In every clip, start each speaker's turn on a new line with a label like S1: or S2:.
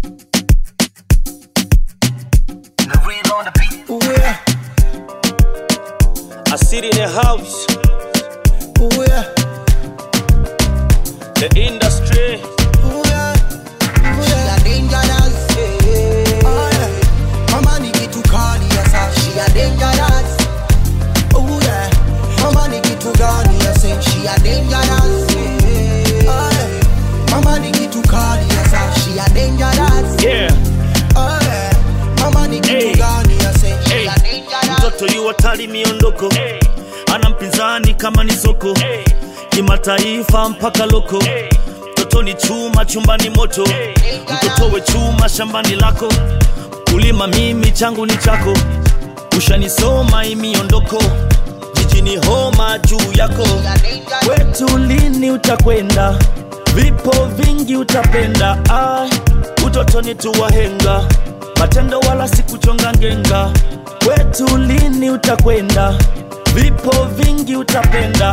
S1: Ooh, yeah.
S2: I sit in the house.
S1: Ooh, yeah.
S2: The industry.
S1: Ooh, yeah. Ooh, yeah. She a dangerous. Oh, yeah. Mama nikitukali yasa. She a dangerous. Ooh, yeah. Mama nikitukali yasa. She a dangerous. Oh, yeah. Mama nikitukali yasa. She a dangerous.
S2: Yeah.
S1: Oh, yeah. Mama nikitukali yasa. She a dangerous.
S2: Mtoto yu hatari miondoko. Ana mpinzani kama ni soko. Kimataifa mpaka loko. Mtoto ni chuma chumbani moto. Mtoto we chuma shambani lako. Kulima mimi changu ni chako. Ushanisoma imiondoko. Jijini homa juu yako. Kwetu lini utakwenda? Vipo vingi utapenda. Utotoni tuwahenga. Matendo wala sikuchonga ngenga. Kwetu lini utakwenda? Vipo vingi utapenda.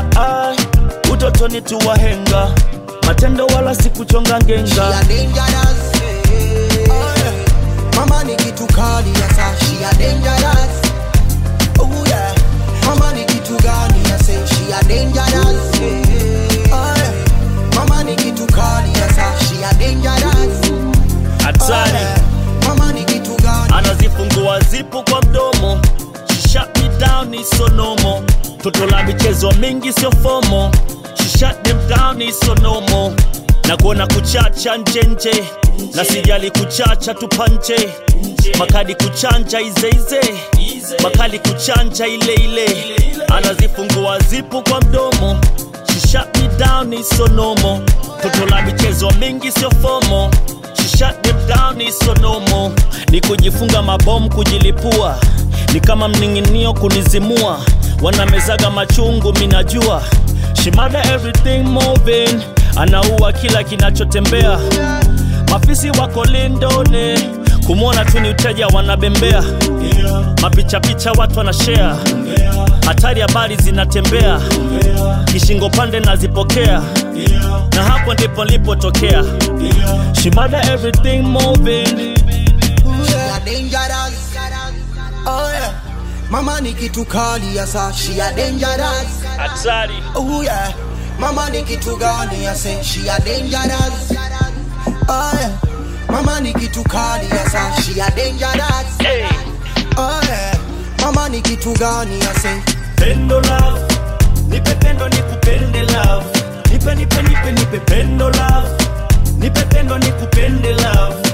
S2: Utotoni tuwahenga. Matendo wala sikuchonga ngenga.
S1: She a dangerous. Oh, yeah. Mama nikitukali yasa. She a dangerous. Oh, yeah. Mama nikitukali yasa. She a dangerous. Oh, yeah. Mama nikitukali yasa. She a dangerous.
S2: Hatari.
S1: Oh, yeah. Mama nikitukali.
S2: Anazifungua zipu kwa mdomo. She shut me down ni sonomo. Toto la michezo mingi sio fomo. She shut them down ni sonomo. Na kuona kuchacha njenje. Na sijali kuchacha tupanche. Makadi kuchanja ize. Makali kuchanja ile. Anazifungua zipu kwa mdomo. She shut me down ni sonomo. Toto la michezo mingi sio fomo. She shut them down ni sonomo. Ni kujifunga mabomu kujilipua. Ni kama mninginio kunizimua. Wanamezaga machungu minajua. She murder everything moving. Anaua kila kinachotembea. Mafisi wako lindone. Kumwona tu ni uteja wanabembea. Mapicha picha watu wanashare. Hatari habari zinatembea. Kishingo pande nazipokea. Na hapo ndipo nilipotokea. She murder everything moving.
S1: She a dangerous. Oh, yeah. Mama nikitukali yasa. She a dangerous.
S2: Hatari.
S1: Oh, yeah. Mama nikitukali yasa. She a dangerous. Oh, yeah. Mama nikitukali yasa. She a dangerous.
S2: Hey.
S1: Oh, yeah. Mama nikitukali yasa.
S2: Pendo love. Nipe pendo nikupende love. Nipe pendo love. Nipe pendo nikupende love.